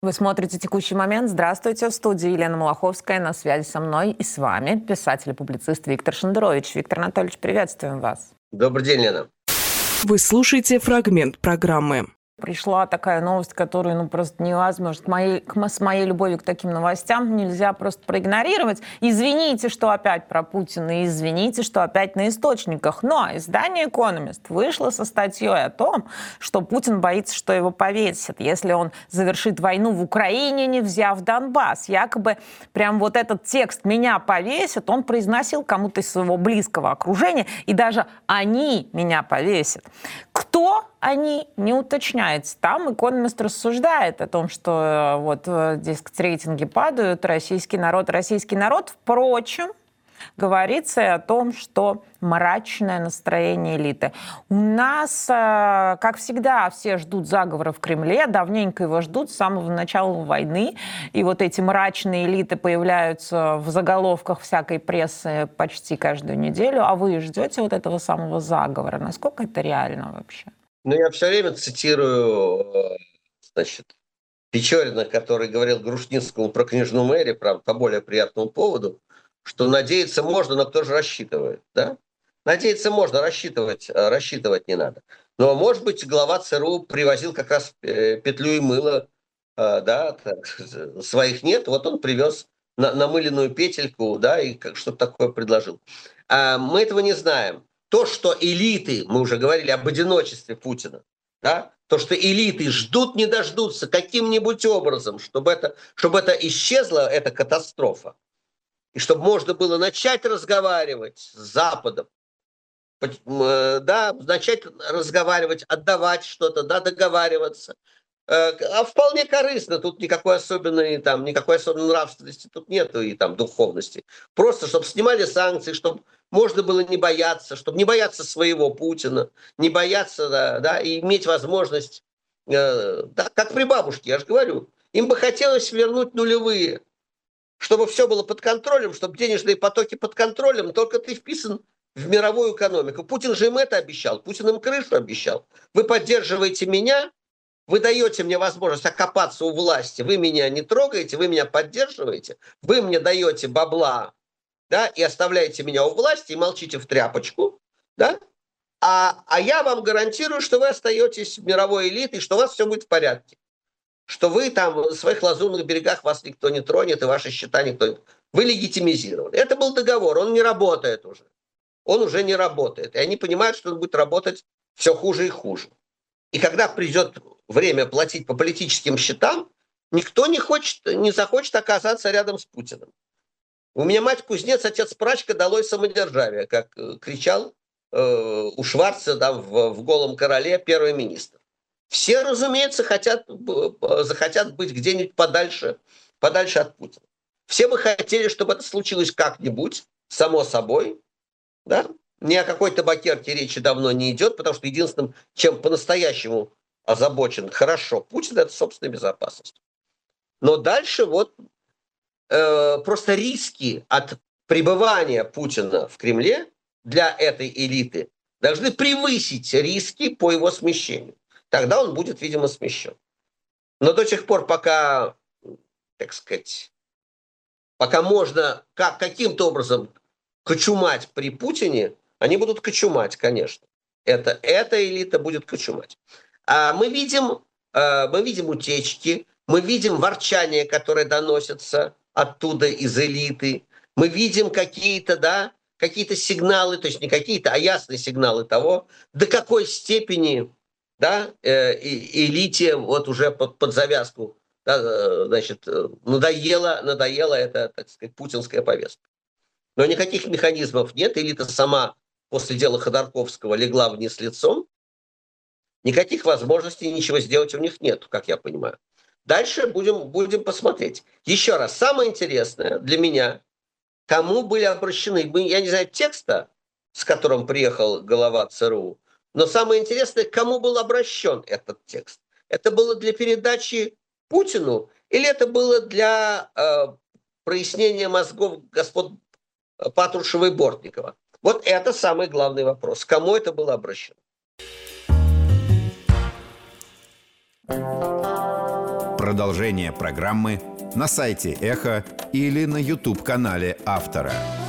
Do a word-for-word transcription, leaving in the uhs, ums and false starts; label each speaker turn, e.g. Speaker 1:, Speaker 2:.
Speaker 1: Вы смотрите «Текущий момент». Здравствуйте. В студии Елена Малаховская. На связи со мной и с вами писатель и публицист Виктор Шендерович. Виктор Анатольевич, приветствуем вас.
Speaker 2: Добрый день, Лена.
Speaker 3: Вы слушаете фрагмент программы.
Speaker 1: Пришла такая новость, которую ну, просто невозможно. С моей, с моей любовью к таким новостям нельзя просто проигнорировать. Извините, что опять про Путина, извините, что опять на источниках. Но издание «Экономист» вышло со статьей о том, что Путин боится, что его повесят, если он завершит войну в Украине, не взяв Донбасс. Якобы прям вот этот текст «меня повесят» он произносил кому-то из своего близкого окружения, и даже «они меня повесят». Кто они, не уточняется. Там «Экономист» рассуждает о том, что вот, дескать, рейтинги падают, российский народ, российский народ. Впрочем, говорится и о том, что мрачное настроение элиты. У нас, как всегда, все ждут заговора в Кремле, давненько его ждут с самого начала войны, и вот эти мрачные элиты появляются в заголовках всякой прессы почти каждую неделю, а вы ждете вот этого самого заговора? Насколько это реально вообще?
Speaker 2: Ну, я все время цитирую, значит, Печорина, который говорил Грушницкому про княжну Мэри, правда, по более приятному поводу, что надеяться можно, но кто же рассчитывает, да? Надеяться можно, рассчитывать, рассчитывать не надо. Но, может быть, глава ЦРУ привозил как раз петлю и мыло, да, своих нет, вот он привез намыленную петельку, да, и что-то такое предложил. А мы этого не знаем. То, что элиты, мы уже говорили об одиночестве Путина, да, то, что элиты ждут, не дождутся каким-нибудь образом, чтобы это, чтобы это исчезла, эта катастрофа, и чтобы можно было начать разговаривать с Западом, да, начать разговаривать, отдавать что-то, да, договариваться. А вполне корыстно, тут никакой особенной, там, никакой особенной нравственности тут нету и там духовности. Просто, чтобы снимали санкции, чтобы можно было не бояться, чтобы не бояться своего Путина, не бояться, да, да, и иметь возможность, э, да, как при бабушке, я же говорю, им бы хотелось вернуть нулевые, чтобы все было под контролем, чтобы денежные потоки под контролем, только ты вписан в мировую экономику. Путин же им это обещал, Путин им крышу обещал. Вы поддерживаете меня, вы даете мне возможность окопаться у власти, вы меня не трогаете, вы меня поддерживаете, вы мне даете бабла, да, и оставляете меня у власти, и молчите в тряпочку, да, а, а я вам гарантирую, что вы остаетесь мировой элитой, что у вас все будет в порядке, что вы там на своих лазурных берегах, вас никто не тронет, и ваши счета никто не... Вы легитимизированы. Это был договор, он не работает уже. Он уже не работает. И они понимают, что он будет работать все хуже и хуже. И когда придет время платить по политическим счетам, никто не хочет, не захочет оказаться рядом с Путиным. У меня мать кузнец, отец прачка, долой самодержавие, как кричал э, у Шварца да, в, в «Голом короле» первый министр. Все, разумеется, хотят, захотят быть где-нибудь подальше, подальше от Путина. Все бы хотели, чтобы это случилось как-нибудь, само собой. Да? Ни о какой табакерке речи давно не идет, потому что единственным, чем по-настоящему озабочен хорошо Путин, это собственная безопасность. Но дальше вот просто риски от пребывания Путина в Кремле для этой элиты должны превысить риски по его смещению. Тогда он будет, видимо, смещен. Но до тех пор, пока, так сказать, пока можно как, каким-то образом кочумать при Путине, они будут кочумать, конечно. Это, эта элита будет кочумать. А мы видим, мы видим утечки, мы видим ворчание, которое доносится оттуда из элиты. Мы видим какие-то, да, какие-то сигналы, то есть не какие-то, а ясные сигналы того, до какой степени, да, э, элите вот уже под, под завязку, да, значит, надоела, надоела эта, так сказать, путинская повестка. Но никаких механизмов нет. Элита сама после дела Ходорковского легла вниз лицом. Никаких возможностей ничего сделать у них нет, как я понимаю. Дальше будем, будем посмотреть. Еще раз, самое интересное для меня, кому были обращены, я не знаю текста, с которым приехал глава ЦРУ, но самое интересное, кому был обращен этот текст. Это было для передачи Путину или это было для э, прояснения мозгов господ Патрушева и Бортникова? Вот это самый главный вопрос. Кому это было обращено?
Speaker 4: Продолжение программы на сайте Эхо или на YouTube-канале автора.